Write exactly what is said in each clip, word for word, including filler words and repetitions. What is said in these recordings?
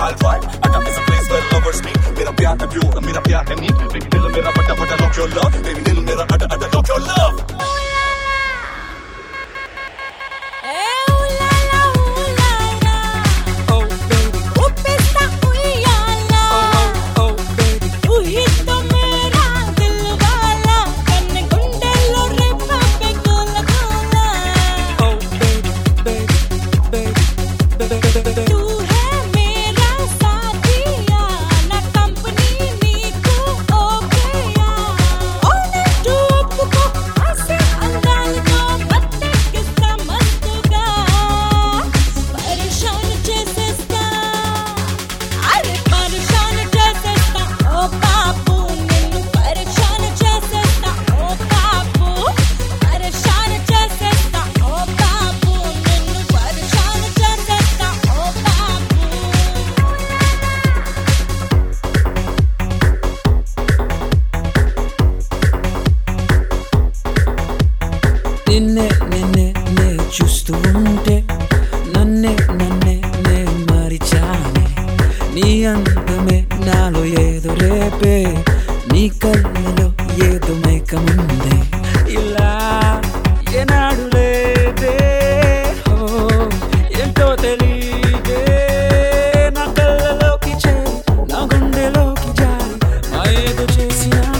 I'll try. Atom is a place where lovers meet. मेरा प्यार है pure, मेरा प्यार है neat. Baby दिल मेरा बड़ा बड़ा lock your love. Baby दिल मेरा अड़ा अड़ा lock your love. నిన్నే నిన్నే నే చూస్తూ ఉంటే నన్నే నన్నే నే మరిచానే నీ అందమే నాలో ఏదో రేపే నీ కళ్ళలో ఏదో మైకముందే ఇలా ఏనాడు లేదే ఓ ఏంటో తెలీదే నా కళ్ళలోకి చేరి నా గుండెలోకి జారి నా ఏదో చేసినాడు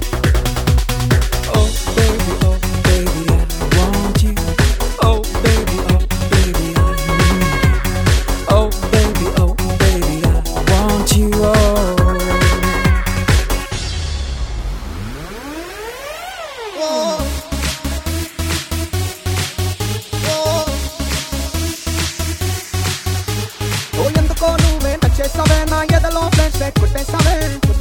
చేసావే నా ఎదలో ఫ్రెండ్స్ కుట్టేసావే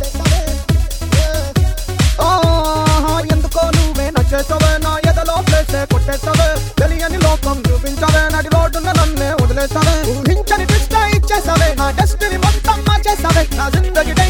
ఎందుకో నువ్వే నచ్చేసావే నా ఎదలో ఫ్రెండ్స్ కుట్టేసావే తెలియని లోకం చూపించావే నడి రోడ్డున నన్నే వదిలేసావే ఊహించని ట్విస్ట్ ఇచ్చేసావే నా డెస్టినీ మొత్తం మార్చేసావే నా జిందగీ